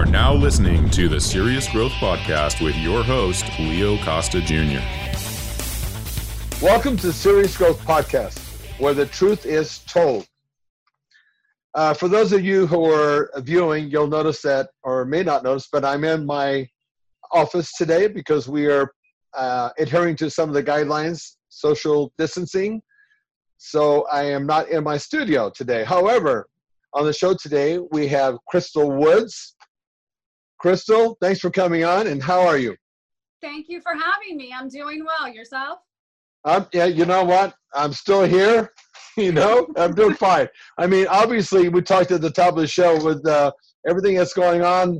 are now listening to the Serious Growth Podcast with your host, Leo Costa Jr. Welcome to the Serious Growth Podcast, where the truth is told. For those of you who are viewing, you'll notice that, or may not notice, but I'm in my office today because we are adhering to some of the guidelines, social distancing. So I am not in my studio today. However, on the show today, we have Crystal Woods. Crystal, thanks for coming on, and how are you? Thank you for having me. I'm doing well. Yourself? Yeah, you know what? I'm still here. I'm doing fine. I mean, obviously, we talked at the top of the show with everything that's going on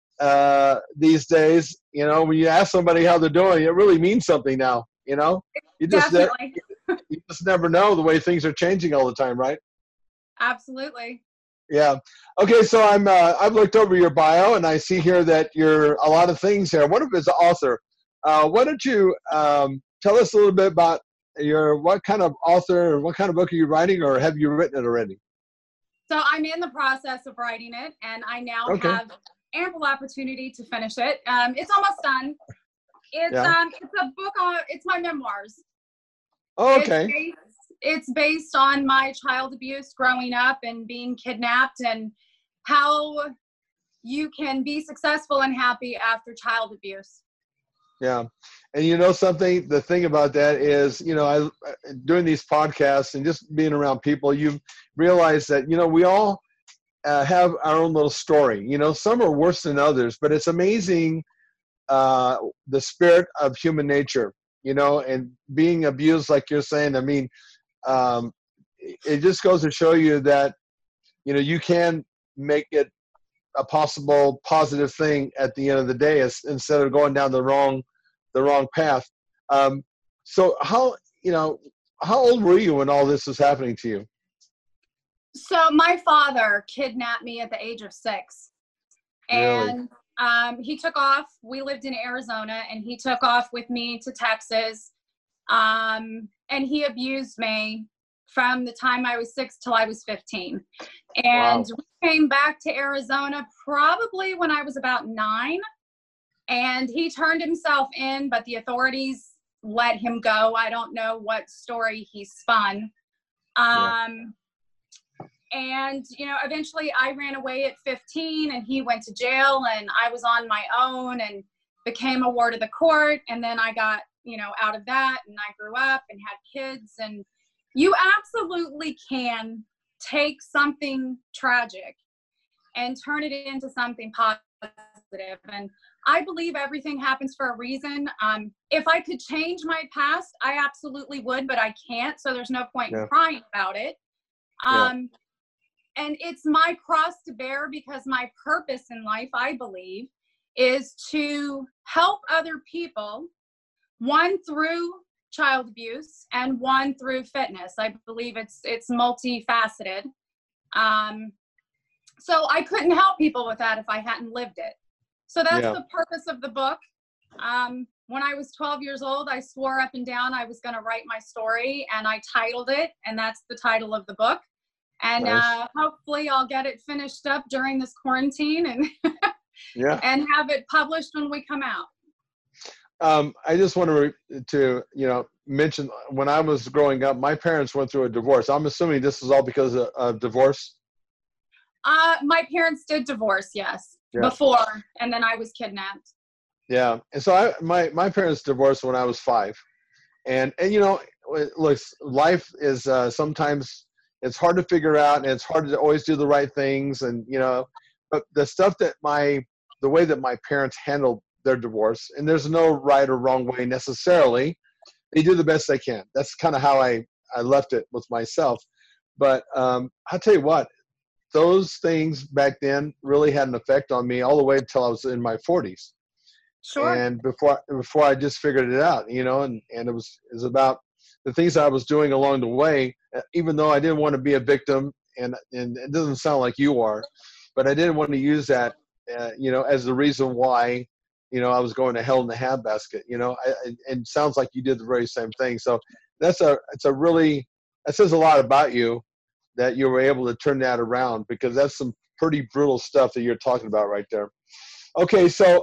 these days. When you ask somebody how they're doing, it really means something now. You just never know the way things are changing all the time, right? Absolutely. Yeah. Okay. So I've looked over your bio and I see here that you're a lot of things here. One of them is an author. Why don't you tell us a little bit about what kind of author or what kind of book are you writing, or have you written it already? So I'm in the process of writing it, and I now have ample opportunity to finish it. It's almost done. It's a book on. It's my memoirs. Oh, okay. It's based on my child abuse growing up and being kidnapped, and how you can be successful and happy after child abuse. Yeah. And something, the thing about that is, I doing these podcasts and just being around people, you realize that, we all have our own little story. Some are worse than others, but it's amazing the spirit of human nature, and being abused, like you're saying. I mean, it just goes to show you that, you can make it a possible positive thing at the end of the day, instead of going down the wrong path. So how old were you when all this was happening to you? So my father kidnapped me at the age of 6. And he took off. We lived in Arizona, and he took off with me to Texas. And he abused me from the time I was 6 till I was 15. And we came back to Arizona probably when I was about 9. And he turned himself in, but the authorities let him go. I don't know what story he spun. And, eventually I ran away at 15, and he went to jail, and I was on my own and became a ward of the court. And then I got, out of that, and I grew up and had kids. And you absolutely can take something tragic and turn it into something positive. And I believe everything happens for a reason. If I could change my past, I absolutely would, but I can't. So there's no point in crying about it. And it's my cross to bear, because my purpose in life, I believe, is to help other people, one through child abuse and one through fitness. I believe it's multifaceted. So I couldn't help people with that if I hadn't lived it. So that's the purpose of the book. When I was 12 years old, I swore up and down I was going to write my story, and I titled it, and that's the title of the book. And hopefully I'll get it finished up during this quarantine and and have it published when we come out. I just want to mention, when I was growing up, my parents went through a divorce. I'm assuming this is all because of divorce. My parents did divorce, yes, before, and then I was kidnapped. Yeah, and so my parents divorced when I was 5, and look, life is sometimes it's hard to figure out, and it's hard to always do the right things, and but the stuff that the way that my parents handled their divorce, and there's no right or wrong way necessarily. They do the best they can. That's kind of how I left it with myself. But I'll tell you what, those things back then really had an effect on me all the way until I was in my 40s. Sure. And before I just figured it out, and it was about the things I was doing along the way, even though I didn't want to be a victim, and it doesn't sound like you are, but I didn't want to use that, as the reason why, I was going to hell in the handbasket, and it sounds like you did the very same thing. So that says a lot about you, that you were able to turn that around, because that's some pretty brutal stuff that you're talking about right there. Okay, so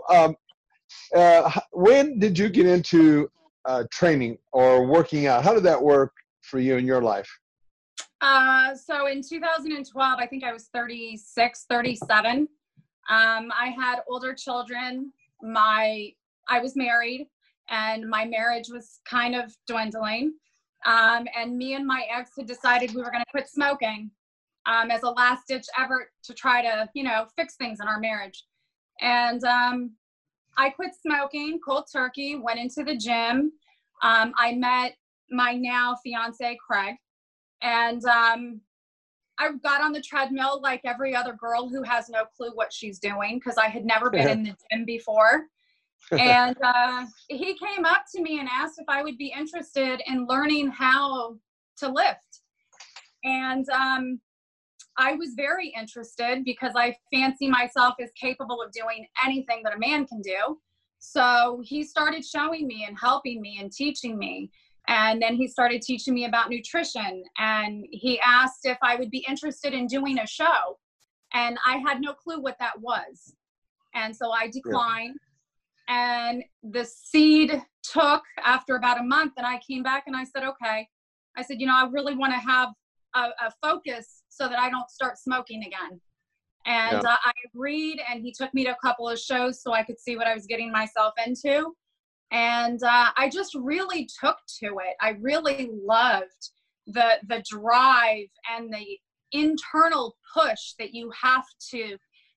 when did you get into training or working out? How did that work for you in your life? So in 2012, I think I was 36, 37. I had older children. I was married, and my marriage was kind of dwindling. And me and my ex had decided we were going to quit smoking as a last ditch effort to try to, fix things in our marriage. And I quit smoking cold turkey, went into the gym. I met my now fiance, Craig. And I got on the treadmill like every other girl who has no clue what she's doing, because I had never been in the gym before. And he came up to me and asked if I would be interested in learning how to lift. And I was very interested, because I fancy myself as capable of doing anything that a man can do. So he started showing me and helping me and teaching me. And then he started teaching me about nutrition. And he asked if I would be interested in doing a show. And I had no clue what that was. And so I declined. Yeah. And the seed took after about a month. And I came back and I said, okay. I said, I really want to have a focus so that I don't start smoking again. And I agreed, and he took me to a couple of shows so I could see what I was getting myself into. And I just really took to it. I really loved the drive and the internal push that you have to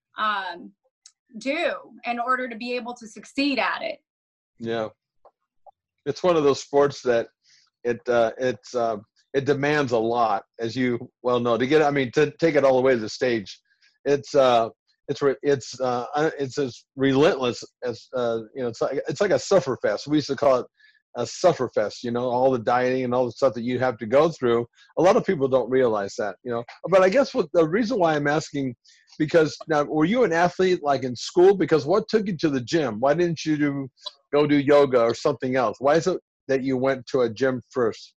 do in order to be able to succeed at it. Yeah. It's one of those sports that it demands a lot, as you well know, to take it all the way to the stage. It's as relentless as it's like a suffer fest. We used to call it a suffer fest, all the dieting and all the stuff that you have to go through. A lot of people don't realize that, but I guess the reason why I'm asking, because now, were you an athlete like in school? Because what took you to the gym? Why didn't you go do yoga or something else? Why is it that you went to a gym first?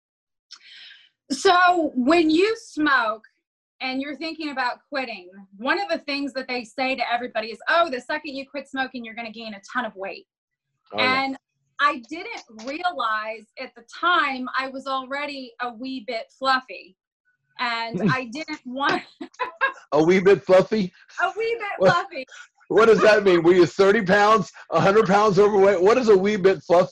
So when you smoke and you're thinking about quitting, one of the things that they say to everybody is, the second you quit smoking, you're going to gain a ton of weight. And I didn't realize at the time I was already a wee bit fluffy. And I didn't want a wee bit fluffy? A wee bit fluffy. What does that mean? Were you 30 pounds, 100 pounds overweight? What is a wee bit fluffy?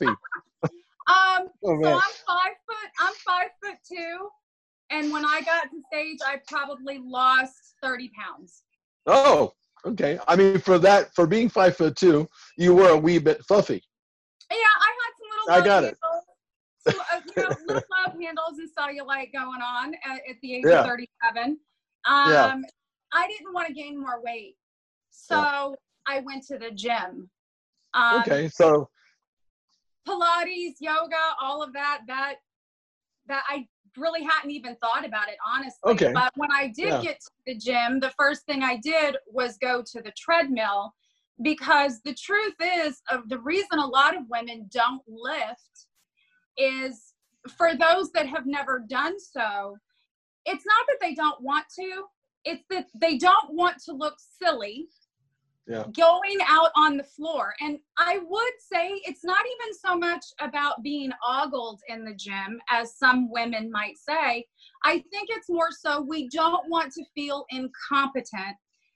So I'm 5'2", and when I got to stage, I probably lost 30 pounds. Oh, okay. I mean, for being 5'2", you were a wee bit fluffy. Yeah, I had some little handles, little love handles and cellulite going on at the age of 37. I didn't want to gain more weight, so I went to the gym. Okay, so Pilates, yoga, all of that I really hadn't even thought about it, honestly. Okay. But when I did get to the gym, the first thing I did was go to the treadmill, because the truth is, the reason a lot of women don't lift is, for those that have never done so, it's not that they don't want to, it's that they don't want to look silly going out on the floor. And I would say it's not even so much about being ogled in the gym, as some women might say. I think it's more so we don't want to feel incompetent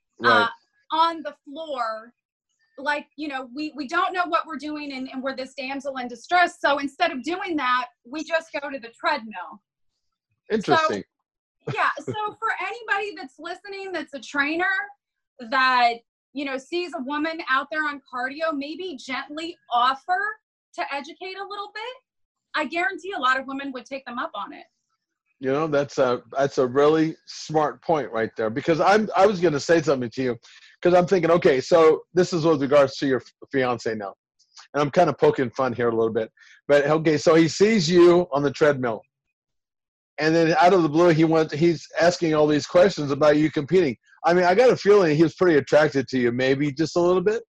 on the floor. Like, we don't know what we're doing, and we're this damsel in distress. So instead of doing that, we just go to the treadmill. Interesting. So for anybody that's listening, that's a trainer, that sees a woman out there on cardio, maybe gently offer to educate a little bit. I guarantee a lot of women would take them up on it. That's a really smart point right there, because I was going to say something to you, because I'm thinking, okay, so this is with regards to your fiance now, and I'm kind of poking fun here a little bit, but okay, so he sees you on the treadmill, and then out of the blue, he's asking all these questions about you competing. I mean, I got a feeling he was pretty attracted to you, maybe just a little bit.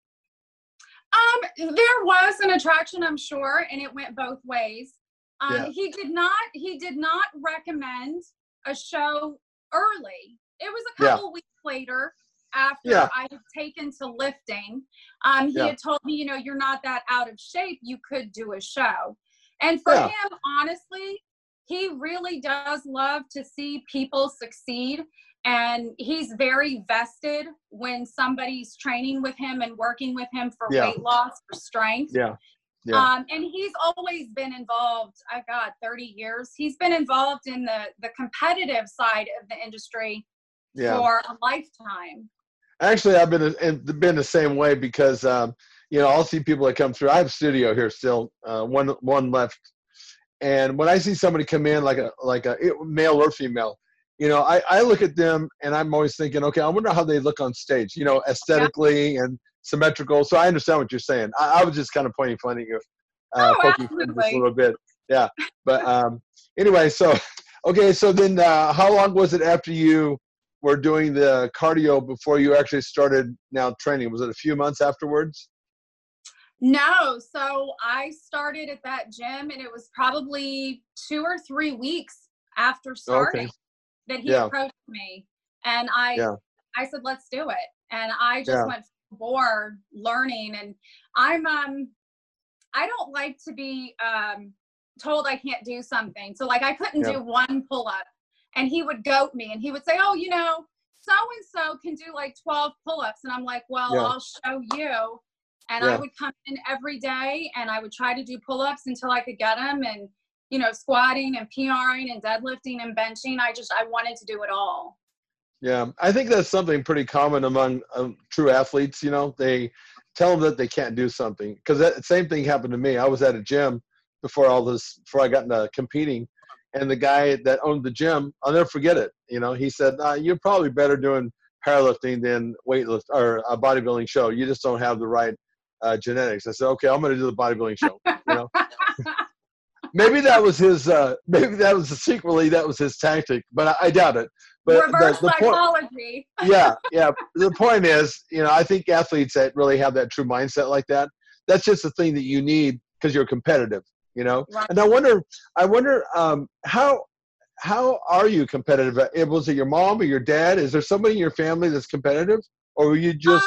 There was an attraction, I'm sure, and it went both ways. He did not recommend a show early. It was a couple weeks later. after I had taken to lifting. He had told me, you know, you're not that out of shape. You could do a show. And for him, honestly, he really does love to see people succeed. And he's very vested when somebody's training with him and working with him for weight loss, for strength. And he's always been involved, 30 years. He's been involved in the competitive side of the industry for a lifetime. Actually, I've been the same way because, you know, I'll see people that come through. I have a studio here still, one left. And when I see somebody come in like a male or female, you know, I look at them and I'm always thinking, okay, I wonder how they look on stage, you know, aesthetically and symmetrical. So I understand what you're saying. I was just kind of poking fun at you, poking fun just a little bit. Yeah. But anyway, so then how long was it after you were doing the cardio before you actually started now training? Was it a few months afterwards? No. So I started at that gym and it was probably 2 or 3 weeks after starting that he approached me. And I said, let's do it. And I just went bored learning. And I don't like to be told I can't do something. So like I couldn't do one pull-up and he would goat me and he would say, oh, you know, so-and-so can do like 12 pull-ups. And I'm like, well, I'll show you. And I would come in every day and I would try to do pull-ups until I could get them, and, you know, squatting and PRing and deadlifting and benching. I wanted to do it all. Yeah. I think that's something pretty common among true athletes. You know, they tell them that they can't do something, because that same thing happened to me. I was at a gym before I got into competing, and the guy that owned the gym, I'll never forget it. You know, he said, you're probably better doing powerlifting than weightlift or a bodybuilding show. You just don't have the right genetics. I said, okay, I'm going to do the bodybuilding show. You know, maybe that was his. Maybe that was secretly that was his tactic, but I doubt it. But reverse psychology. Yeah. The point is, you know, I think athletes that really have that true mindset like that, that's just the thing that you need because you're competitive. You know, right. And I wonder, how are you competitive? Was it your mom or your dad? Is there somebody in your family that's competitive, or were you just?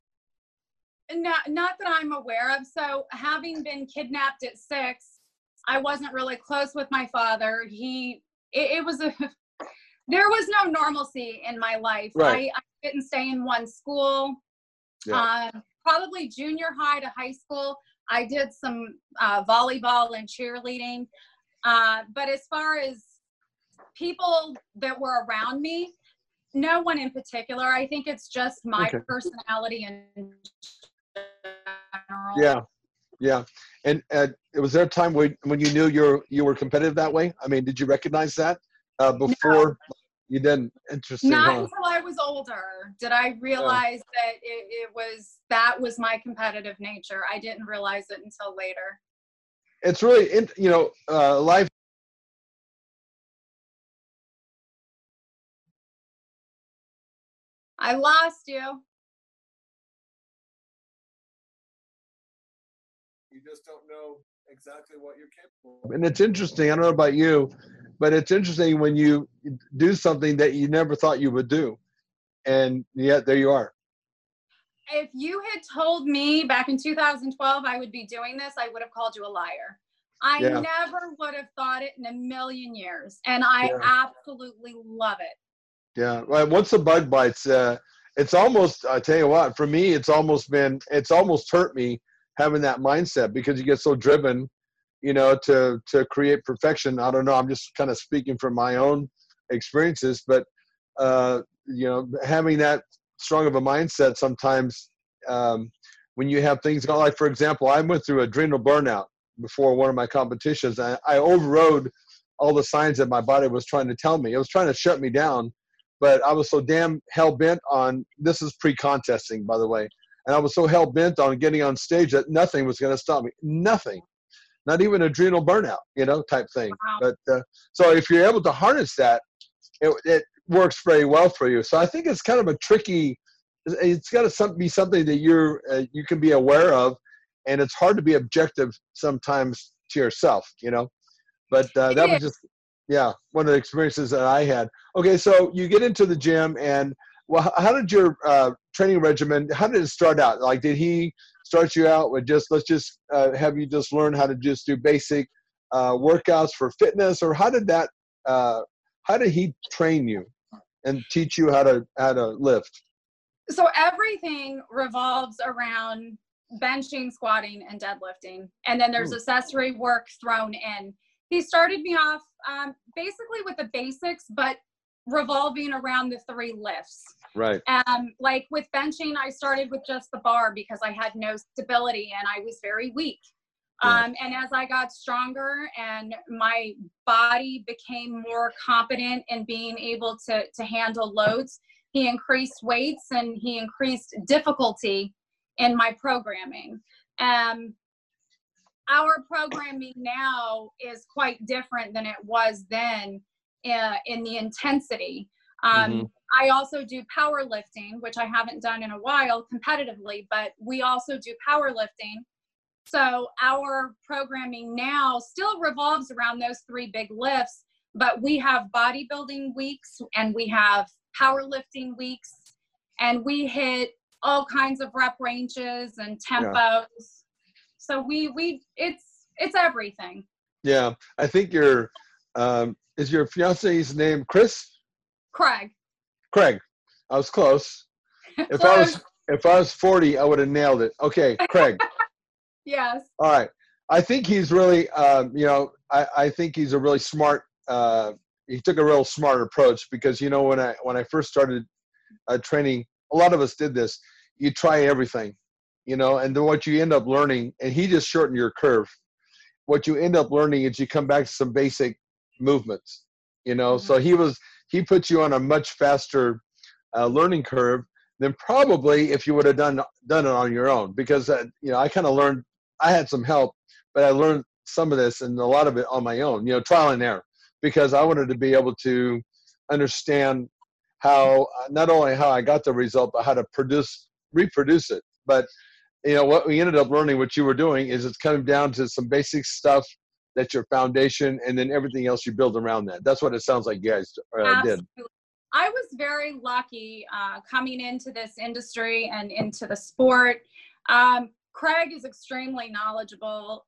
Not that I'm aware of. So having been kidnapped at 6, I wasn't really close with my father. There was no normalcy in my life. Right. I didn't stay in one school. Probably junior high to high school, I did some volleyball and cheerleading. But as far as people that were around me, no one in particular. I think it's just my personality and general. Yeah. And was there a time when you knew you were competitive that way? I mean, did you recognize that before? No. You didn't? Interesting. Not until I was older did I realize that that was my competitive nature. I didn't realize it until later. It's really, life. I lost you. You just don't know exactly what you're capable of. And it's interesting. I don't know about you, but it's interesting when you do something that you never thought you would do. And yet there you are. If you had told me back in 2012 I would be doing this, I would have called you a liar. I never would have thought it in a million years. And I absolutely love it. Yeah. Well, once the bug bites, it's almost, I tell you what, for me, it's almost hurt me having that mindset, because you get so driven, to create perfection. I don't know. I'm just kind of speaking from my own experiences, but, having that strong of a mindset sometimes, when you have things go, like, for example, I went through adrenal burnout before one of my competitions. I overrode all the signs that my body was trying to tell me. It was trying to shut me down, but I was so damn hell-bent on, this is pre-contesting, by the way, and I was so hell-bent on getting on stage that nothing was going to stop me. Nothing. Not even adrenal burnout, type thing. Wow. But so if you're able to harness that, it works very well for you. So I think it's kind of a tricky, it's got to be something that you can be aware of, and it's hard to be objective sometimes to yourself, but that was just, one of the experiences that I had. Okay. So you get into the gym, and well, how did your training regimen, how did it start out? Like, did he start you out with let's just have you just learn how to just do basic workouts for fitness, or how did he train you and teach you how to lift? So everything revolves around benching, squatting, and deadlifting. And then there's accessory work thrown in. He started me off basically with the basics, but revolving around the 3 lifts. Right. Like with benching, I started with just the bar because I had no stability and I was very weak. And as I got stronger and my body became more competent in being able to handle loads, he increased weights and he increased difficulty in my programming. Our programming now is quite different than it was then in the intensity. I also do powerlifting, which I haven't done in a while competitively, but we also do powerlifting. So our programming now still revolves around those 3 big lifts, but we have bodybuilding weeks and we have powerlifting weeks, and we hit all kinds of rep ranges and tempos. Yeah. So it's everything. Yeah. I think is your fiance's name Chris? Craig. I was close. If I was 40, I would have nailed it. Okay, Craig. Yes. All right. I think he's really, I think he's a really smart. He took a real smart approach because when I first started training, a lot of us did this. You try everything, and then what you end up learning, and he just shortened your curve. What you end up learning is you come back to some basic movements, So he put you on a much faster learning curve than probably if you would have done it on your own. Because I kind of learned. I had some help, but I learned some of this and a lot of it on my own. Trial and error, because I wanted to be able to understand how not only how I got the result, but how to reproduce it. But what we ended up learning, what you were doing, is it's coming down to some basic stuff that's your foundation, and then everything else you build around that. That's what it sounds like you guys did. I was very lucky coming into this industry and into the sport. Craig is extremely knowledgeable.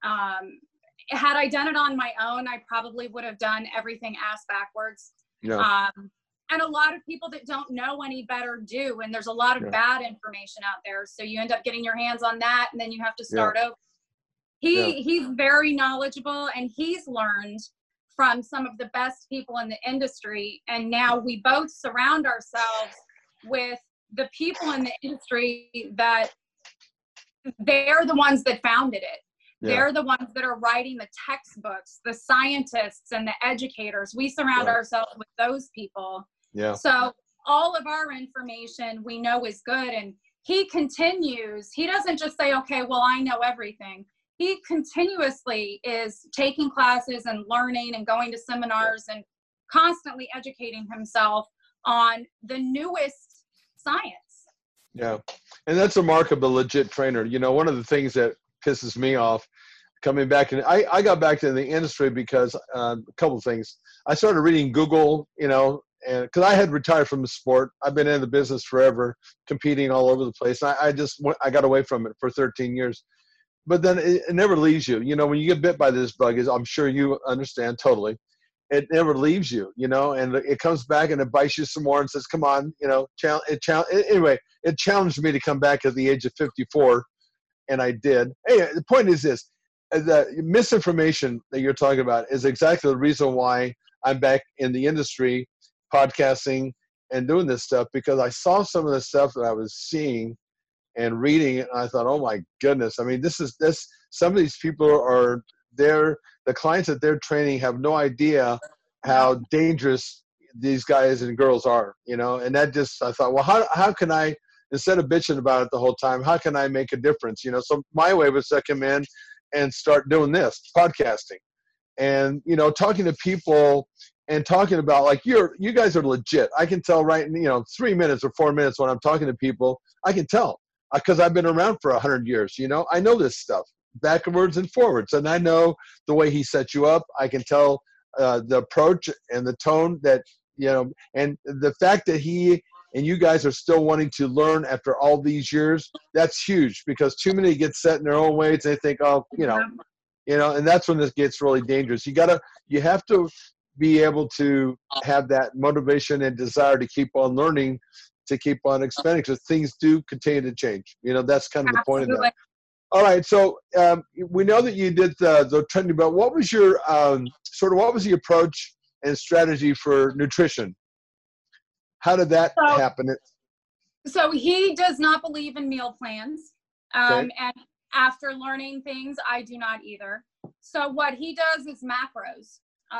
Had I done it on my own, I probably would have done everything ass backwards. Yeah. And a lot of people that don't know any better do. And there's a lot of bad information out there. So you end up getting your hands on that, and then you have to start over. He's very knowledgeable, and he's learned from some of the best people in the industry. And now we both surround ourselves with the people in the industry that they're the ones that founded it. Yeah. They're the ones that are writing the textbooks, the scientists and the educators. We surround ourselves with those people. Yeah. So all of our information we know is good. And he continues. He doesn't just say, okay, well, I know everything. He continuously is taking classes and learning and going to seminars and constantly educating himself on the newest science. Yeah. And that's a mark of a legit trainer. One of the things that pisses me off coming back, and I got back to the industry because a couple of things. I started reading Google, and because I had retired from the sport. I've been in the business forever, competing all over the place. I got away from it for 13 years. But then it never leaves you. When you get bit by this bug, I'm sure you understand totally, it never leaves you, and it comes back and it bites you some more and says, come on, anyway, it challenged me to come back at the age of 54, and I did. Hey, the point is this, the misinformation that you're talking about is exactly the reason why I'm back in the industry, podcasting and doing this stuff, because I saw some of the stuff that I was seeing and reading it, and I thought, oh my goodness. I mean, some of these people the clients that they're training have no idea how dangerous these guys and girls are, and that I thought, well, how can I, instead of bitching about it the whole time, how can I make a difference? So my way was to come in and start doing this, podcasting, and, talking to people and talking about, like, you guys are legit. I can tell right in, 3 minutes or 4 minutes when I'm talking to people, I can tell. Because I've been around for 100 years, I know this stuff backwards and forwards, and I know the way he set you up. I can tell the approach and the tone that, and the fact that he and you guys are still wanting to learn after all these years, that's huge, because too many get set in their own ways. They think, oh, and that's when this gets really dangerous. You have to be able to have that motivation and desire to keep on learning, to keep on expanding, because things do continue to change. That's kind of the point of that. All right, so we know that you did the trending, but what was your what was the approach and strategy for nutrition? How did that happen? So he does not believe in meal plans, and after learning things, I do not either. So what he does is macros,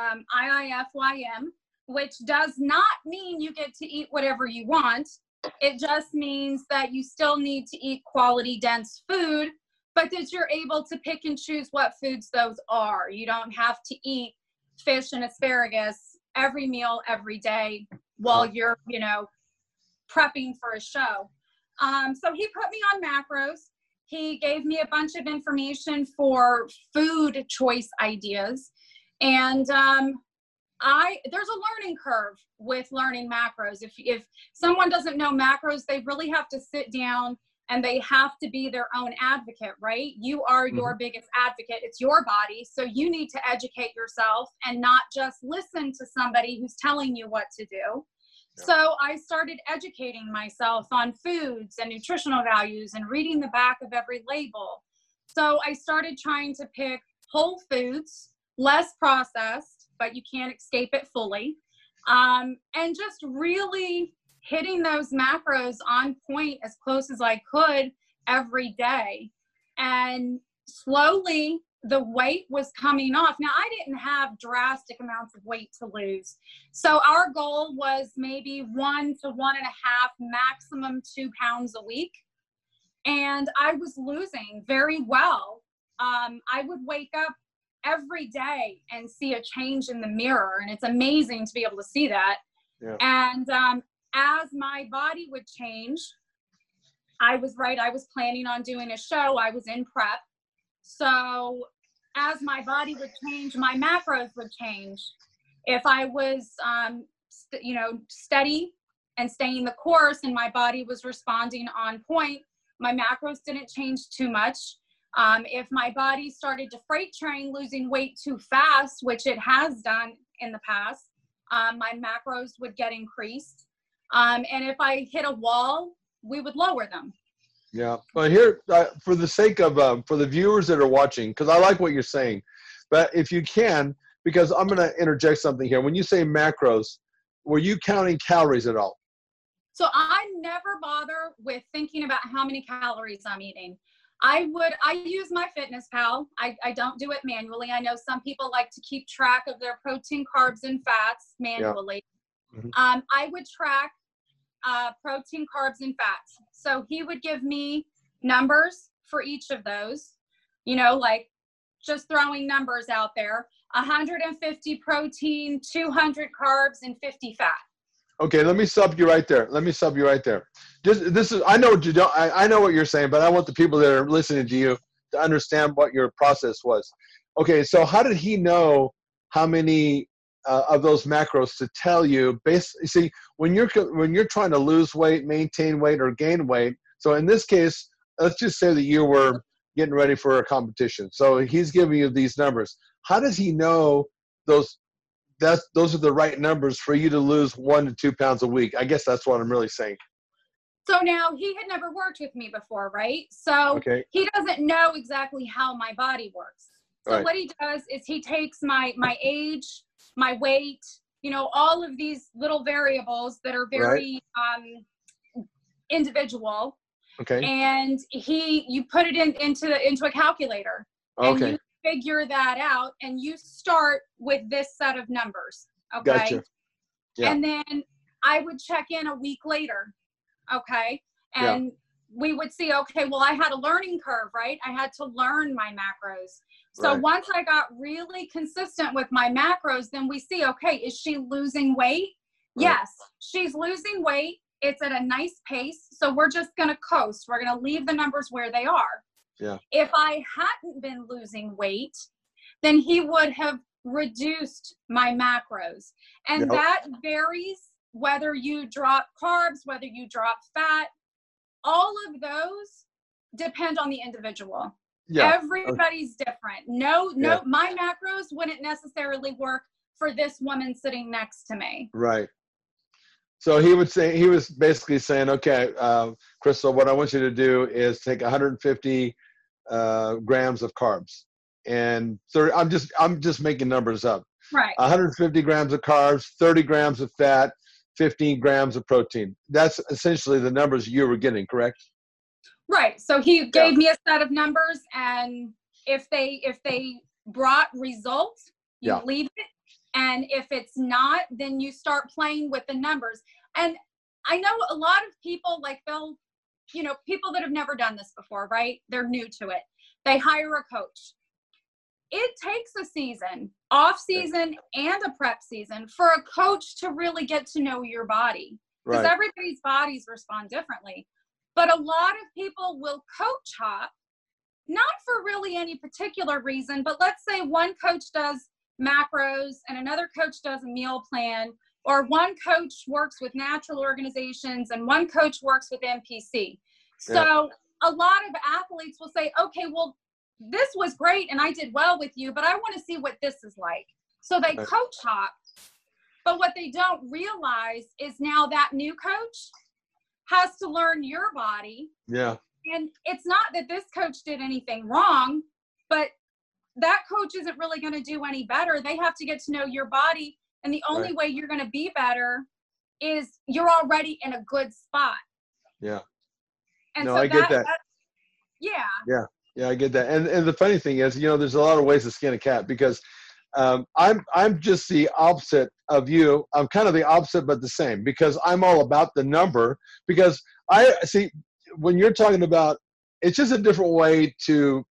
IIFYM, which does not mean you get to eat whatever you want. It just means that you still need to eat quality, dense food, but that you're able to pick and choose what foods those are. You don't have to eat fish and asparagus every meal, every day while you're, prepping for a show. So he put me on macros. He gave me a bunch of information for food choice ideas. And there's a learning curve with learning macros. If someone doesn't know macros, they really have to sit down and they have to be their own advocate, right? You are your biggest advocate. It's your body. So you need to educate yourself and not just listen to somebody who's telling you what to do. Yeah. So I started educating myself on foods and nutritional values and reading the back of every label. So I started trying to pick whole foods, less processed, but you can't escape it fully. And just really hitting those macros on point as close as I could every day. And slowly the weight was coming off. Now, I didn't have drastic amounts of weight to lose. So our goal was maybe 1 to 1.5, maximum 2 pounds a week. And I was losing very well. I would wake up every day and see a change in the mirror. And it's amazing to be able to see that. Yeah. And as my body would change, I was planning on doing a show. I was in prep. So as my body would change, my macros would change. If I was, steady and staying the course and my body was responding on point, my macros didn't change too much. If my body started to freight train, losing weight too fast, which it has done in the past, my macros would get increased. And if I hit a wall, we would lower them. Yeah. Well, here, for the sake of, for the viewers that are watching, because I like what you're saying, but if you can, because I'm going to interject something here. When you say macros, were you counting calories at all? So I never bother with thinking about how many calories I'm eating. I use MyFitnessPal. I don't do it manually. I know some people like to keep track of their protein, carbs, and fats manually. Yeah. Mm-hmm. I would track protein, carbs, and fats. So he would give me numbers for each of those, like just throwing numbers out there, 150 protein, 200 carbs, and 50 fat. Okay, let me sub you right there. I know what you don't. I know what you're saying, but I want the people that are listening to you to understand what your process was. Okay, so how did he know how many of those macros to tell you? See, when you're trying to lose weight, maintain weight, or gain weight. So in this case, let's just say that you were getting ready for a competition. So he's giving you these numbers. How does he know those are the right numbers for you to lose 1 to 2 pounds a week? I guess that's what I'm really saying. So now he had never worked with me before, right? So He doesn't know exactly how my body works. So What he does is he takes my age, my weight, all of these little variables that are very individual. Okay. And you put it into a calculator. And you figure that out, and you start with this set of numbers. Okay. Gotcha. Yeah. And then I would check in a week later. Okay. And we would see, okay, well, I had a learning curve, right? I had to learn my macros. So once I got really consistent with my macros, then we see, okay, is she losing weight? Right. Yes, she's losing weight. It's at a nice pace. So we're just going to coast. We're going to leave the numbers where they are. Yeah. If I hadn't been losing weight, then he would have reduced my macros. And that varies whether you drop carbs, whether you drop fat, all of those depend on the individual. Yeah. Everybody's different. No, my macros wouldn't necessarily work for this woman sitting next to me. Right. So he was basically saying, okay, Crystal, what I want you to do is take 150 grams of carbs and 30, I'm just making numbers up. Right. 150 grams of carbs, 30 grams of fat, 15 grams of protein. That's essentially the numbers you were getting, correct? Right. So he gave me a set of numbers, and if they brought results, you leave it. And if it's not, then you start playing with the numbers. And I know a lot of people, like people that have never done this before, right? They're new to it. They hire a coach. It takes a season, off season and a prep season, for a coach to really get to know your body. Because everybody's bodies respond differently. But a lot of people will coach hop, not for really any particular reason, but let's say one coach does macros and another coach does a meal plan, or one coach works with natural organizations and one coach works with NPC. So a lot of athletes will say, okay, well, this was great and I did well with you, but I want to see what this is like. So they coach hop, but what they don't realize is now that new coach has to learn your body. Yeah. And it's not that this coach did anything wrong, but that coach isn't really going to do any better. They have to get to know your body. And the only way you're going to be better is you're already in a good spot. Yeah. And no, I get that. Yeah, I get that. And the funny thing is, there's a lot of ways to skin a cat, because I'm just the opposite of you. I'm kind of the opposite, but the same, because I'm all about the number. Because I see, when you're talking about, it's just a different way to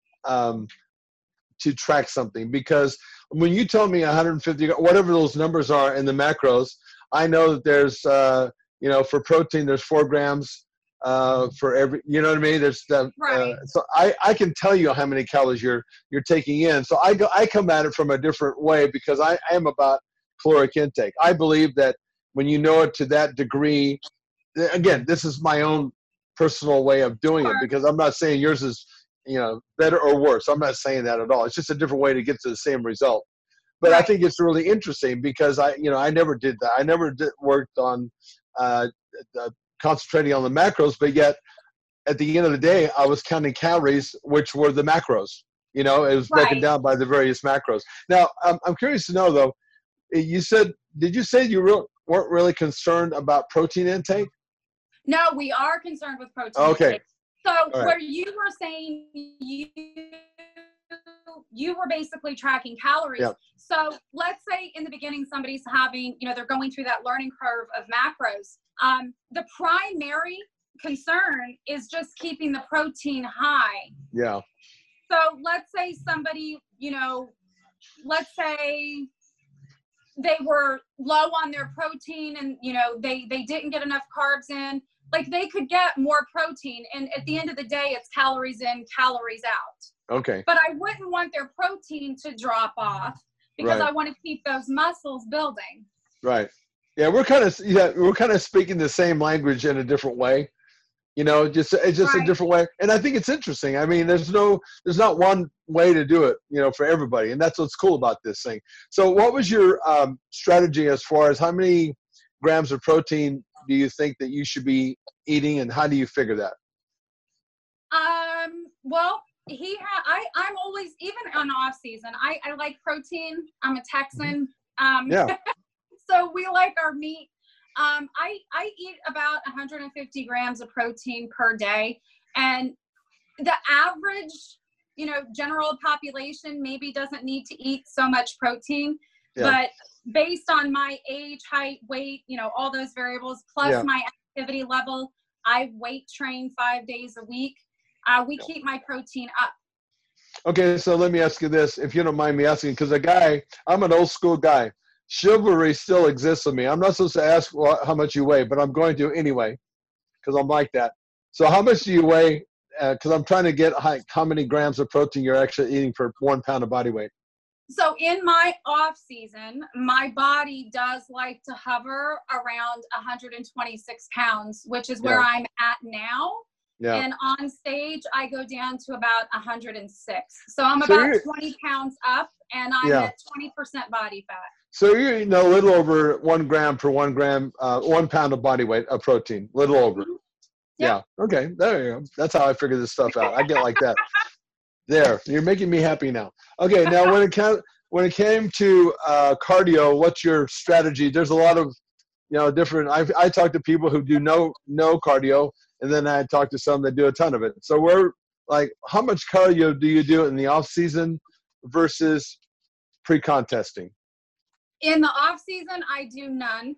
track something. Because when you told me 150, whatever those numbers are in the macros, I know that there's, for protein, there's 4 grams for every, you know what I mean? There's the, so I can tell you how many calories you're taking in. So I come at it from a different way, because I am about caloric intake. I believe that when you know it to that degree, again, this is my own personal way of doing it, because I'm not saying yours is, better or worse. I'm not saying that at all. It's just a different way to get to the same result. But I think it's really interesting, because I never did that. I never worked on concentrating on the macros, but yet at the end of the day, I was counting calories, which were the macros. It was broken down by the various macros. Now, I'm curious to know, though, did you say you weren't really concerned about protein intake? No, we are concerned with protein intake. So where you were saying you were basically tracking calories. Yep. So let's say in the beginning, somebody's having, they're going through that learning curve of macros. The primary concern is just keeping the protein high. Yeah. So let's say somebody, let's say they were low on their protein and, they didn't get enough carbs in. Like, they could get more protein, and at the end of the day, it's calories in, calories out. Okay. But I wouldn't want their protein to drop off, because I want to keep those muscles building. Right. Yeah, we're kind of speaking the same language in a different way. It's just a different way. And I think it's interesting. I mean, there's not one way to do it, for everybody. And that's what's cool about this thing. So what was your strategy as far as how many grams of protein do you think that you should be eating, and how do you figure that? Well, I'm always, even on off season, I like protein. I'm a Texan. So we like our meat. I eat about 150 grams of protein per day, and the average, general population maybe doesn't need to eat so much protein, but based on my age, height, weight, all those variables, plus my activity level, I weight train 5 days a week. We keep my protein up. Okay, so let me ask you this, if you don't mind me asking, because I'm an old school guy. Chivalry still exists with me. I'm not supposed to ask how much you weigh, but I'm going to anyway, because I'm like that. So how much do you weigh? Because I'm trying to get how many grams of protein you're actually eating for 1 pound of body weight. So in my off season, my body does like to hover around 126 pounds, which is where I'm at now. Yeah. And on stage, I go down to about 106. So I'm about 20 pounds up, and I'm at 20% body fat. So you're eating a little over 1 gram per 1 gram, 1 pound of body weight of protein, little over. Mm-hmm. Yeah. Okay. There you go. That's how I figure this stuff out. I get like that. There. You're making me happy now. Okay. Now, when it came to cardio, what's your strategy? There's a lot of, different. I talk to people who do no cardio, and then I talk to some that do a ton of it. So how much cardio do you do in the off season versus pre-contesting? In the off season, I do none.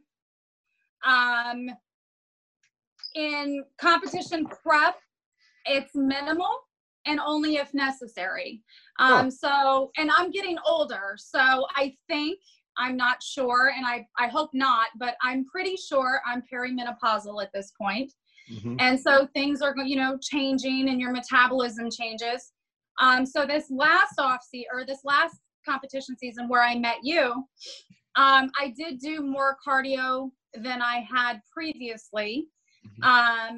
In competition prep, it's minimal and only if necessary. So, and I'm getting older, so I think, I'm not sure, and I hope not, but I'm pretty sure I'm perimenopausal at this point. Mm-hmm. And so things are, changing, and your metabolism changes. So this last last competition season where I met you, I did do more cardio than I had previously. Mm-hmm.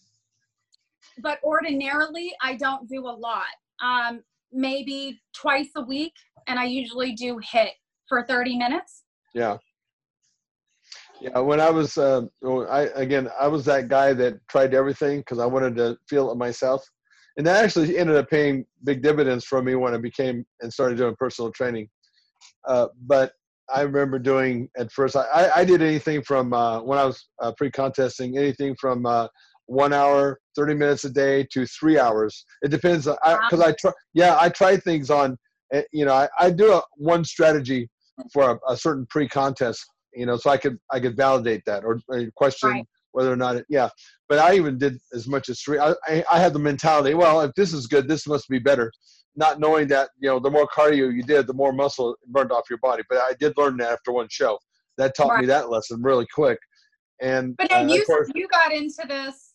But ordinarily, I don't do a lot. Maybe twice a week, and I usually do HIIT for 30 minutes. Yeah. Yeah. When I was, I was that guy that tried everything because I wanted to feel it myself. And that actually ended up paying big dividends for me when I started doing personal training. But I remember doing at first, I did anything from when I was pre-contesting, anything from 1 hour, 30 minutes a day to 3 hours. It depends because I try things on, I do one strategy for a certain pre-contest, so I could validate that or question whether or not but I even did as much as 3. I had the mentality, well, if this is good, this must be better, not knowing that, the more cardio you did, the more muscle burned off your body. But I did learn that after one show. That taught me that lesson really quick. But then you got into this,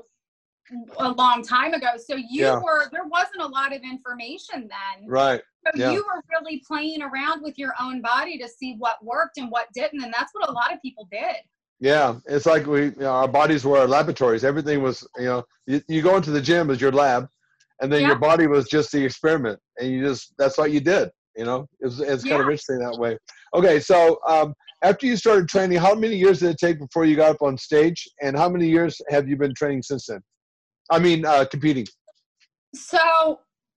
a long time ago. So there wasn't a lot of information then. Right. So you were really playing around with your own body to see what worked and what didn't. And that's what a lot of people did. Yeah. It's like our bodies were our laboratories. Everything was, you go into the gym as your lab, and then your body was just the experiment. And that's what you did, it's kind of interesting that way. Okay. So, after you started training, how many years did it take before you got up on stage? And how many years have you been training since then? I mean, competing. So,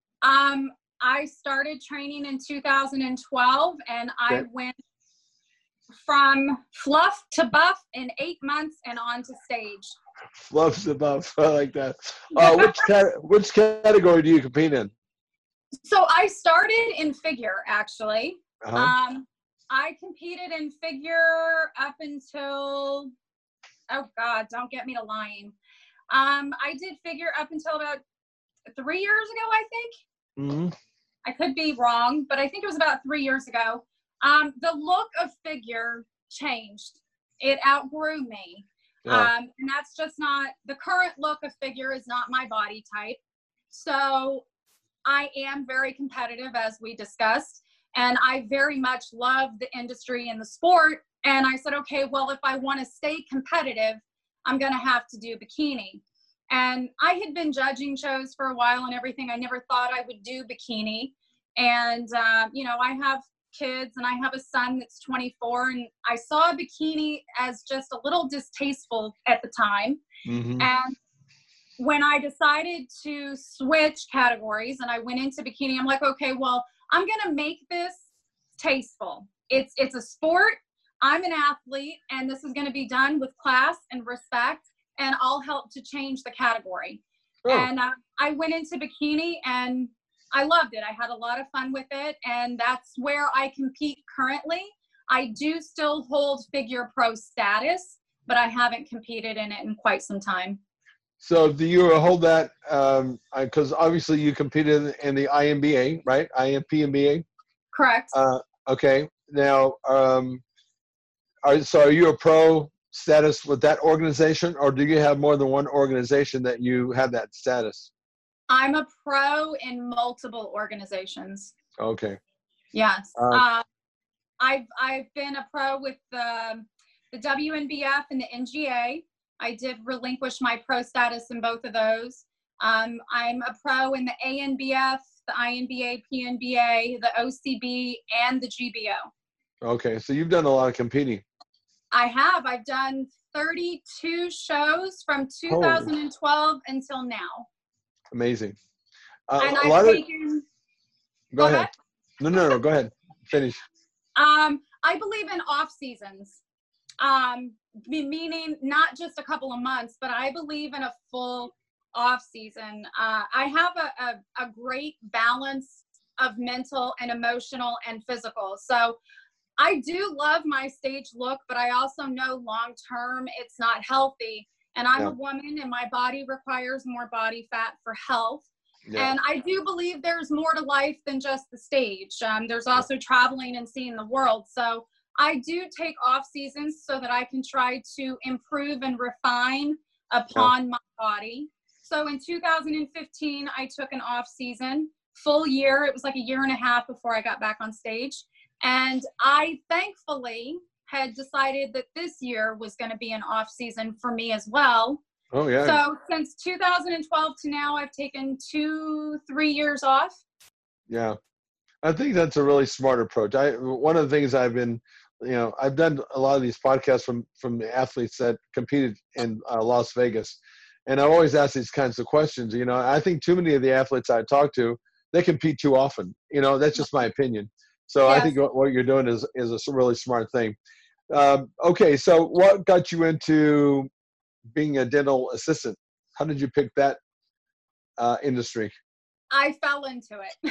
I started training in 2012, and I went from fluff to buff in 8 months and on to stage. Fluff to buff. I like that. Which category do you compete in? So I started in figure, actually. I competed in figure up until, oh God, don't get me to lying. I did figure up until about 3 years ago, I think. Mm-hmm. I could be wrong, but I think it was about 3 years ago. The look of figure changed. It outgrew me. And that's just not, the current look of figure is not my body type. So I am very competitive, as we discussed, and I very much love the industry and the sport. And I said, okay, well, if I want to stay competitive, I'm going to have to do bikini. And I had been judging shows for a while and everything. I never thought I would do bikini. And, I have kids and I have a son that's 24, and I saw a bikini as just a little distasteful at the time. Mm-hmm. And when I decided to switch categories and I went into bikini, I'm like, okay, well, I'm going to make this tasteful. It's a sport. I'm an athlete, and this is going to be done with class and respect, and I'll help to change the category. Oh. And I went into bikini, and I loved it. I had a lot of fun with it, and that's where I compete currently. I do still hold figure pro status, but I haven't competed in it in quite some time. So do you hold that, because obviously you competed in the IMBA, right? IMPMBA? Correct. Okay. Now, are you a pro status with that organization, or do you have more than one organization that you have that status? I'm a pro in multiple organizations. Okay. Yes. I've been a pro with the WNBF and the NGA. I did relinquish my pro status in both of those. I'm a pro in the ANBF, the INBA, PNBA, the OCB, and the GBO. Okay, so you've done a lot of competing. I have. I've done 32 shows from 2012 until now. Amazing. And I've taken... Go ahead. No, go ahead. Finish. I believe in off seasons, meaning not just a couple of months, but I believe in a full off season. I have a great balance of mental and emotional and physical. So I do love my stage look, but I also know long term it's not healthy. And I'm a woman and my body requires more body fat for health. Yeah. And I do believe there's more to life than just the stage. There's also traveling and seeing the world. So I do take off seasons so that I can try to improve and refine upon my body. So in 2015, I took an off season, full year. It was like a year and a half before I got back on stage. And I thankfully had decided that this year was going to be an off season for me as well. Oh, yeah. So since 2012 to now, I've taken 2-3 years off. Yeah. I think that's a really smart approach. One of the things I've been, I've done a lot of these podcasts from the athletes that competed in Las Vegas. And I always ask these kinds of questions. I think too many of the athletes I talk to, they compete too often. That's just my opinion. So yes. I think what you're doing is a really smart thing. Okay, so what got you into being a dental assistant? How did you pick that industry? I fell into it.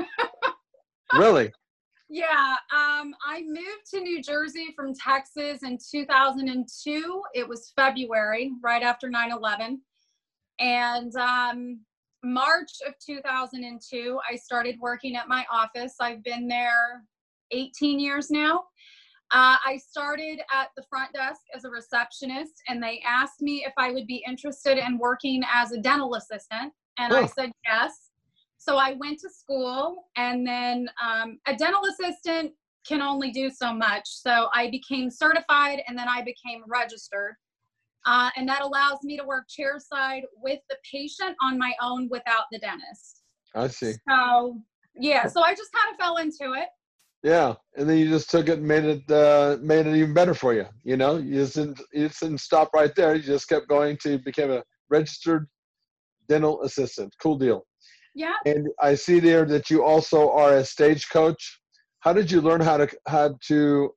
Really? Yeah. I moved to New Jersey from Texas in 2002. It was February, right after 9/11. And March of 2002, I started working at my office. I've been there 18 years now. I started at the front desk as a receptionist, and they asked me if I would be interested in working as a dental assistant, and I said yes. So I went to school, and then a dental assistant can only do so much. So I became certified, and then I became registered. And that allows me to work chairside with the patient on my own without the dentist. I see. So, yeah, so I just kind of fell into it. Yeah, and then you just took it and made it even better for you. You just didn't stop right there. You just kept going to become a registered dental assistant. Cool deal. Yeah. And I see there that you also are a stage coach. How did you learn how to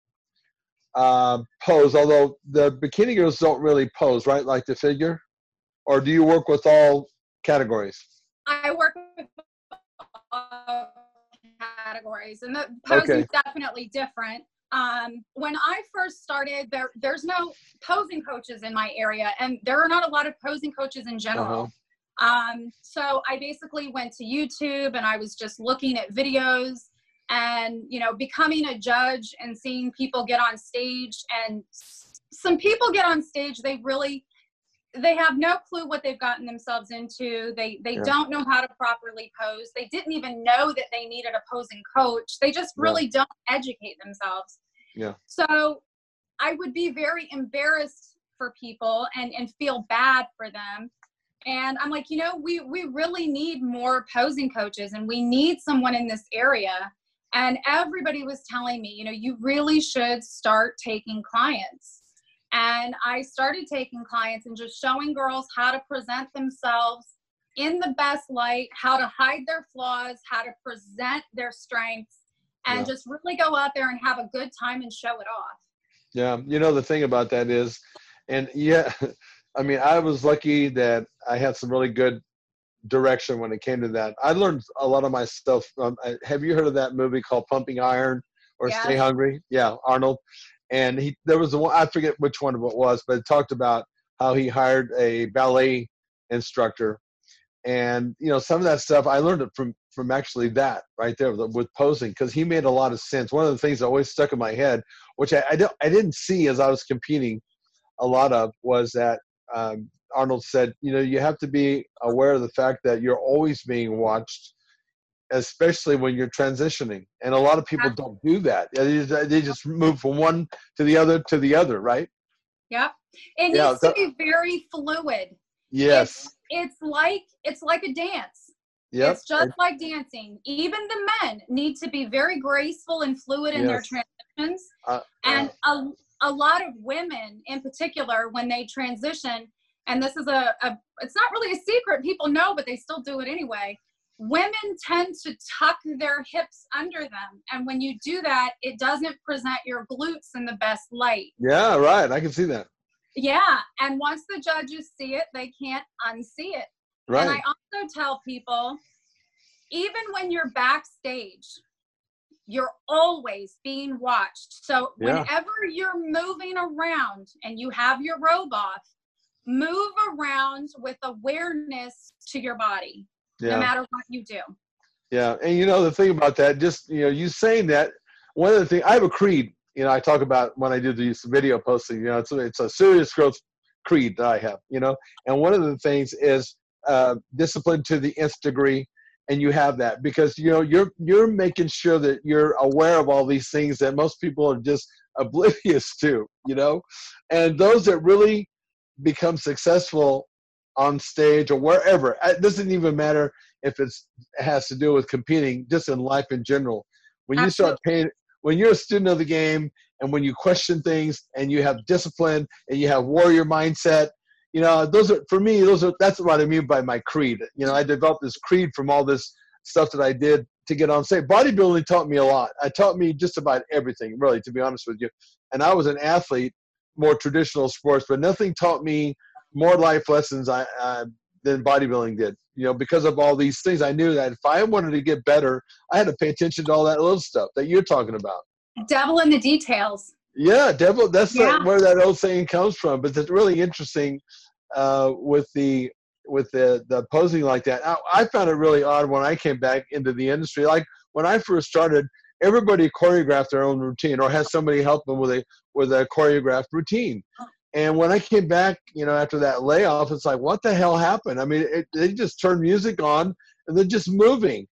pose? Although the bikini girls don't really pose, right? Like the figure, or do you work with all categories? I work with all categories, and the posing is definitely different. When I first started, there's no posing coaches in my area, and there are not a lot of posing coaches in general. So I basically went to YouTube and I was just looking at videos and, becoming a judge and seeing people get on stage. And some people get on stage, they have no clue what they've gotten themselves into. They don't know how to properly pose. They didn't even know that they needed a posing coach. They just really don't educate themselves. Yeah. So I would be very embarrassed for people and feel bad for them. And I'm like, we really need more posing coaches, and we need someone in this area. And everybody was telling me, you really should start taking clients. And I started taking clients and just showing girls how to present themselves in the best light, how to hide their flaws, how to present their strengths, and just really go out there and have a good time and show it off. Yeah. The thing about that is, I was lucky that I had some really good direction when it came to that. I learned a lot of my stuff. Have you heard of that movie called Pumping Iron or Stay Hungry? Yeah, Arnold. And there was one, I forget which one it was, but it talked about how he hired a ballet instructor. And, some of that stuff, I learned it from actually that right there with posing, because he made a lot of sense. One of the things that always stuck in my head, which I didn't see as I was competing a lot of, was that Arnold said, you have to be aware of the fact that you're always being watched. especially when you're transitioning. And a lot of people don't do that. They just move from one to the other, right? Yep. It needs to be very fluid. Yes. It's like a dance. Yep. It's just like dancing. Even the men need to be very graceful and fluid in their transitions. And a lot of women in particular, when they transition, and this is it's not really a secret, people know, but they still do it anyway. Women tend to tuck their hips under them. And when you do that, it doesn't present your glutes in the best light. Yeah, right. I can see that. Yeah. And once the judges see it, they can't unsee it. Right. And I also tell people, even when you're backstage, you're always being watched. So whenever you're moving around and you have your robe off, move around with awareness to your body, no matter what you do. Yeah. And the thing about that, just, you saying that, one of the things, I have a creed, I talk about when I do these video posting, it's a serious growth creed that I have, and one of the things is discipline to the nth degree. And you have that because, you're making sure that you're aware of all these things that most people are just oblivious to, and those that really become successful on stage or wherever, it doesn't even matter if it has to do with competing, just in life in general. When you start paying, when you're a student of the game and when you question things and you have discipline and you have warrior mindset, those are, for me, that's what I mean by my creed. I developed this creed from all this stuff that I did to get on stage. Bodybuilding taught me a lot. It taught me just about everything, really, to be honest with you. And I was an athlete, more traditional sports, but nothing taught me more life lessons than bodybuilding did. Because of all these things, I knew that if I wanted to get better, I had to pay attention to all that little stuff that you're talking about. Devil in the details. Yeah, devil. That's where that old saying comes from. But it's really interesting with the posing like that. I found it really odd when I came back into the industry. Like when I first started, everybody choreographed their own routine or had somebody help them with a choreographed routine. And when I came back, after that layoff, it's like, what the hell happened? I mean, they just turned music on and they're just moving,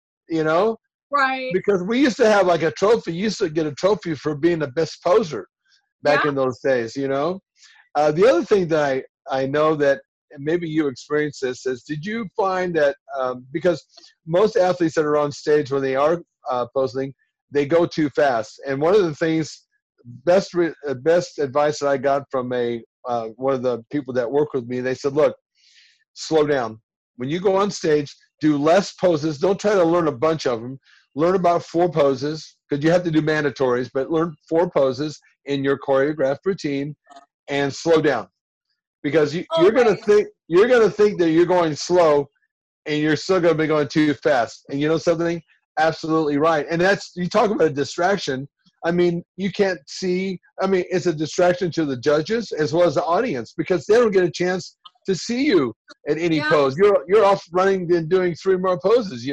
Right. Because we used to have like a trophy. You used to get a trophy for being the best poser back in those days, The other thing that I know that maybe you experienced this is, did you find that because most athletes that are on stage when they are posing, they go too fast. And one of the things, best advice that I got from one of the people that work with me, they said, look, slow down. When you go on stage, do less poses. Don't try to learn a bunch of them. Learn about 4 poses, because you have to do mandatories, but learn 4 poses in your choreographed routine and slow down. Because you're going to think that you're going slow and you're still going to be going too fast. And you know something? Absolutely right. And you talk about a distraction. I mean, you can't see. I mean, it's a distraction to the judges as well as the audience because they don't get a chance to see you at any pose. You're off running and doing 3 more poses,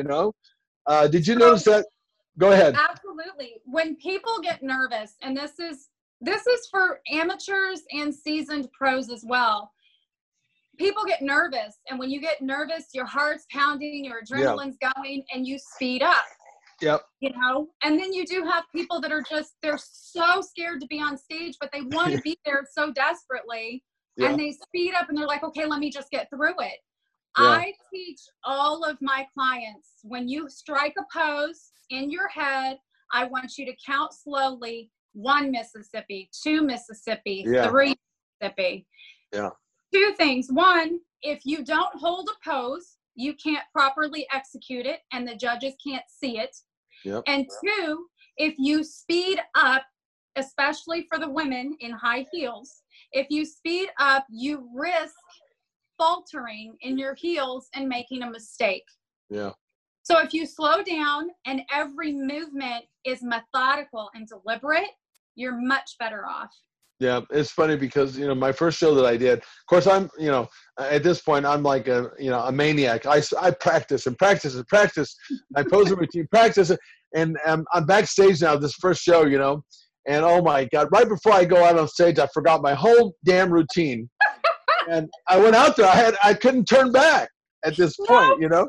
Did you notice that? Go ahead. Absolutely. When people get nervous, and this is for amateurs and seasoned pros as well. People get nervous, and when you get nervous, your heart's pounding, your adrenaline's going, and you speed up. Yep. And then you do have people that they're so scared to be on stage, but they want to be there so desperately. Yeah. And they speed up and they're like, okay, let me just get through it. Yeah. I teach all of my clients, when you strike a pose in your head, I want you to count slowly, 1 Mississippi, 2 Mississippi, 3 Mississippi. Yeah. 2 things. 1, if you don't hold a pose, you can't properly execute it and the judges can't see it. Yep. And 2, if you speed up, especially for the women in high heels, if you speed up, you risk faltering in your heels and making a mistake. Yeah. So if you slow down and every movement is methodical and deliberate, you're much better off. Yeah, it's funny because, my first show that I did, of course, I'm, at this point, I'm like a maniac. I practice and practice and practice. I pose a routine, practice it. And I'm backstage now, this first show, and oh my God, right before I go out on stage, I forgot my whole damn routine. And I went out there, I couldn't turn back at this point,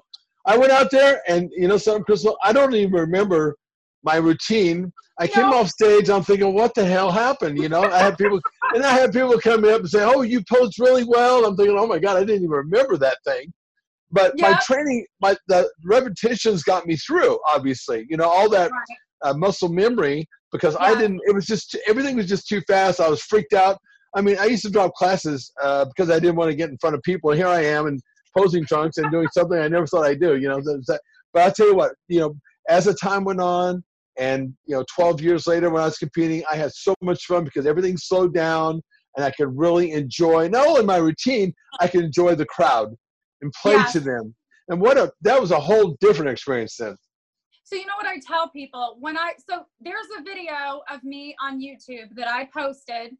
I went out there, and you know something, Crystal? I don't even remember my routine. I came off stage. I'm thinking, what the hell happened? You know, I had people coming up and say, "Oh, you posed really well." I'm thinking, "Oh my God, I didn't even remember that thing." But my training, the repetitions got me through. Obviously, you know, all that muscle memory, because I didn't. It was just everything was just too fast. I was freaked out. I mean, I used to drop classes because I didn't want to get in front of people. And here I am in posing trunks and doing something I never thought I'd do. You know, but I'll tell you what. You know, as the time went on. And, you know, 12 years later when I was competing, I had so much fun because everything slowed down and I could really enjoy, not only my routine, I could enjoy the crowd and play to them. And that was a whole different experience then. So you know what I tell people so there's a video of me on YouTube that I posted,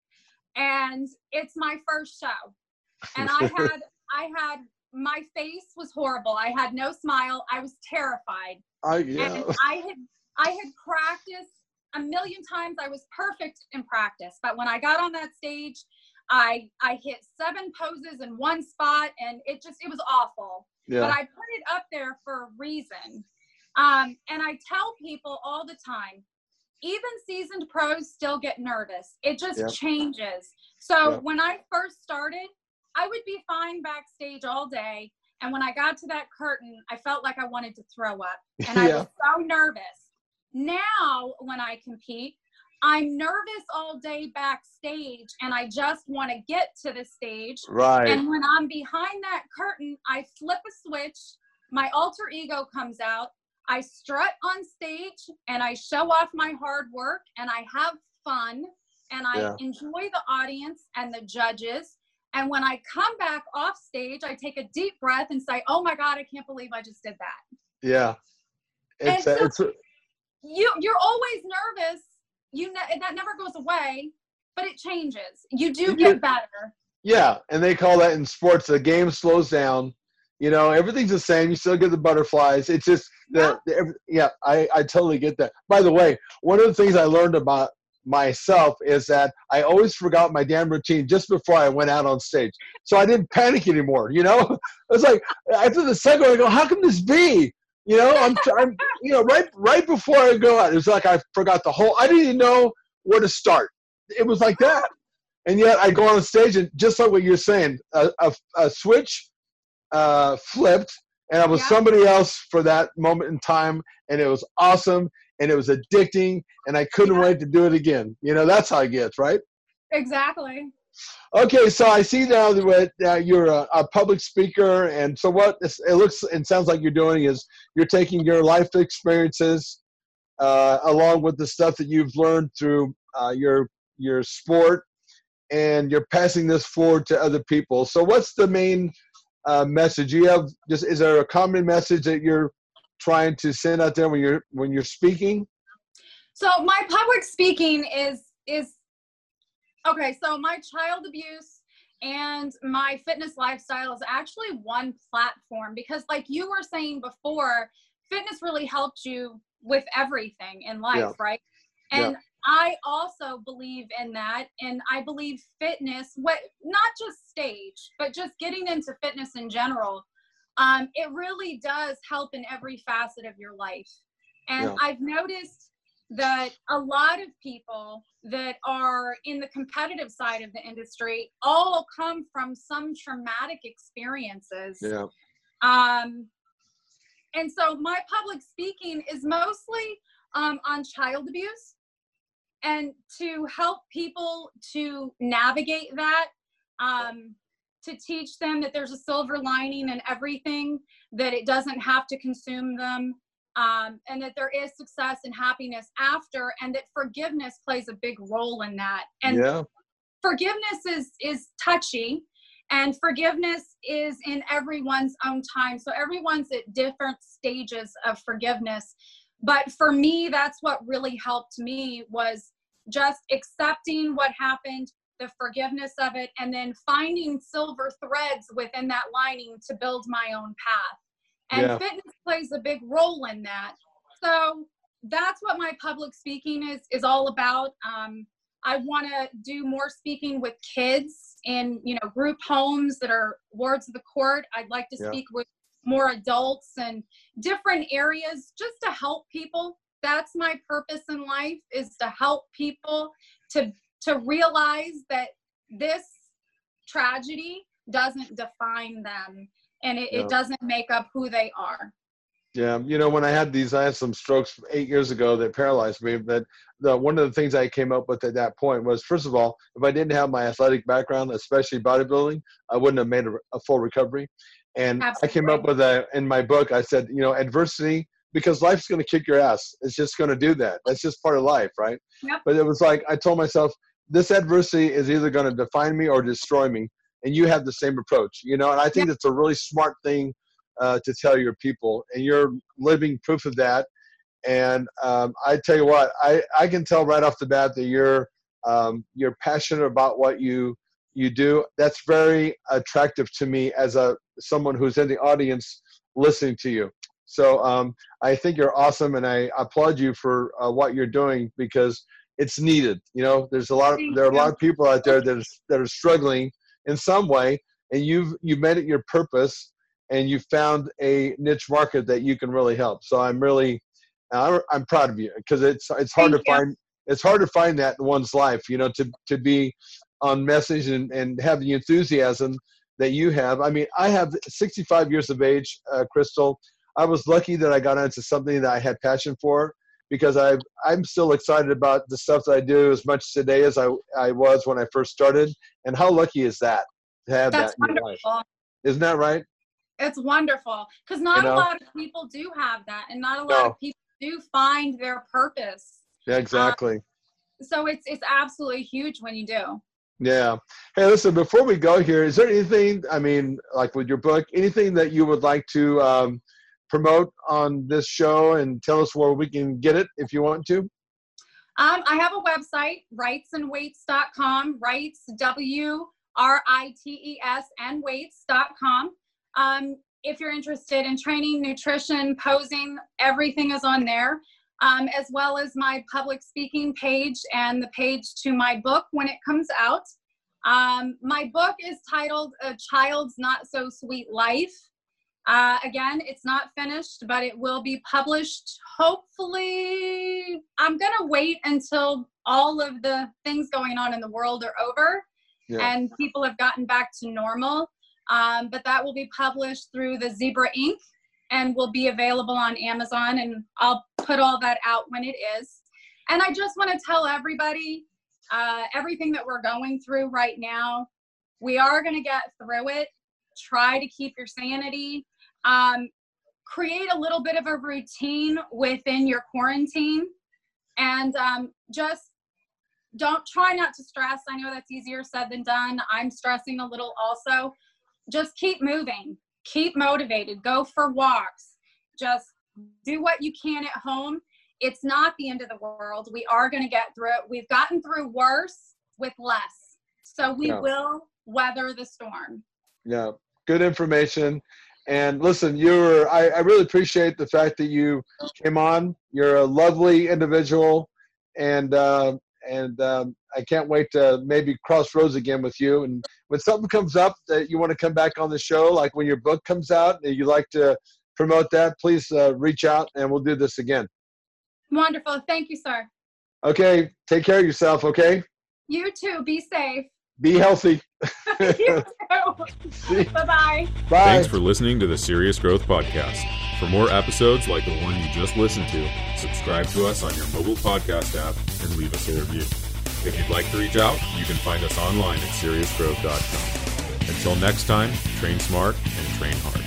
and it's my first show. And I had my face was horrible. I had no smile. I was terrified. And I had practiced a million times. I was perfect in practice. But when I got on that stage, I hit 7 poses in one spot, and it was awful. Yeah. But I put it up there for a reason. And I tell people all the time, even seasoned pros still get nervous. It just changes. So when I first started, I would be fine backstage all day. And when I got to that curtain, I felt like I wanted to throw up. And I was so nervous. Now, when I compete, I'm nervous all day backstage, and I just want to get to the stage. Right. And when I'm behind that curtain, I flip a switch. My alter ego comes out. I strut on stage, and I show off my hard work, and I have fun, and I enjoy the audience and the judges. And when I come back off stage, I take a deep breath and say, "Oh my God, I can't believe I just did that." Yeah. You're always nervous. That never goes away, but it changes. You do get better. Yeah, and they call that in sports, the game slows down. You know, everything's the same. You still get the butterflies. It's just I totally get that. By the way, one of the things I learned about myself is that I always forgot my damn routine just before I went out on stage. So I didn't panic anymore, you know? It was like, after the second, I go, how can this be? You know, I'm you know, right before I go out, it was like I forgot I didn't even know where to start. It was like that. And yet I go on stage, and just like what you're saying, a switch flipped, and I was somebody else for that moment in time, and it was awesome, and it was addicting, and I couldn't wait to do it again. You know, that's how it gets, right? Exactly. Okay, so I see now that you're a public speaker, and so what it looks and sounds like you're doing is you're taking your life experiences along with the stuff that you've learned through your sport, and you're passing this forward to other people. So what's the main message you have? Is there a common message that you're trying to send out there when you're speaking? So my public speaking is okay. So my child abuse and my fitness lifestyle is actually one platform, because like you were saying before, fitness really helped you with everything in life, right? And I also believe in that. And I believe fitness, not just stage, but just getting into fitness in general, it really does help in every facet of your life. And I've noticed that a lot of people that are in the competitive side of the industry all come from some traumatic experiences. Yeah. And so my public speaking is mostly on child abuse, and to help people to navigate that, to teach them that there's a silver lining in everything, that it doesn't have to consume them, and that there is success and happiness after, and that forgiveness plays a big role in that. And forgiveness is touchy, and forgiveness is in everyone's own time. So everyone's at different stages of forgiveness. But for me, that's what really helped me, was just accepting what happened, the forgiveness of it, and then finding silver threads within that lining to build my own path. And fitness plays a big role in that. So that's what my public speaking is all about. I want to do more speaking with kids in, group homes that are wards of the court. I'd like to speak with more adults and different areas just to help people. That's my purpose in life, is to help people to realize that this tragedy doesn't define them, and it doesn't make up who they are. Yeah, when I had some strokes 8 years ago that paralyzed me, but one of the things I came up with at that point was, first of all, if I didn't have my athletic background, especially bodybuilding, I wouldn't have made a full recovery. And absolutely. I came up with in my book, I said, adversity, because life's going to kick your ass. It's just going to do that. That's just part of life, right? Yep. But it was like, I told myself, this adversity is either going to define me or destroy me. And you have the same approach, and I think that's a really smart thing to tell your people, and you're living proof of that. And I tell you what, I can tell right off the bat that you're passionate about what you do. That's very attractive to me as someone who's in the audience listening to you. So I think you're awesome, and I applaud you for what you're doing, because it's needed. There are a lot of people out there that are struggling in some way, and you've made it your purpose, and you found a niche market that you can really help. So I'm proud of you, because it's hard to find. It's hard to find that in one's life, to be on message and have the enthusiasm that you have. I mean, I have 65 years of age, Crystal. I was lucky that I got into something that I had passion for, because I'm still excited about the stuff that I do as much today as I was when I first started. And how lucky is that to have that in your life? Isn't that right? It's wonderful, because not a lot of people do have that, and not a lot of people do find their purpose. Yeah, exactly. So it's absolutely huge when you do. Yeah. Hey, listen, before we go here, is there anything, like with your book, anything that you would like to promote on this show, and tell us where we can get it if you want to? I have a website, writesandweights.com, Wrights, WRITES, and weights.com. If you're interested in training, nutrition, posing, everything is on there, as well as my public speaking page and the page to my book when it comes out. My book is titled A Child's Not So Sweet Life. Again, it's not finished, but it will be published. Hopefully, I'm going to wait until all of the things going on in the world are over and people have gotten back to normal. But that will be published through the Zebra Ink and will be available on Amazon, and I'll put all that out when it is. And I just want to tell everybody, everything that we're going through right now, we are going to get through it. Try to keep your sanity. Create a little bit of a routine within your quarantine, and just try not to stress. I know that's easier said than done. I'm stressing a little also. Just keep moving, keep motivated, go for walks, just do what you can at home. It's not the end of the world. We are going to get through it. We've gotten through worse with less. So we will weather the storm. Yeah, good information. And listen, I really appreciate the fact that you came on. You're a lovely individual, and I can't wait to maybe cross roads again with you. And when something comes up that you want to come back on the show, like when your book comes out and you like to promote that, please reach out and we'll do this again. Wonderful. Thank you, sir. Okay. Take care of yourself. Okay. You too. Be safe. Be healthy. You too. Bye-bye. Bye. Thanks for listening to the Serious Growth Podcast. For more episodes like the one you just listened to, subscribe to us on your mobile podcast app and leave us a review. If you'd like to reach out, you can find us online at seriousgrowth.com. Until next time, train smart and train hard.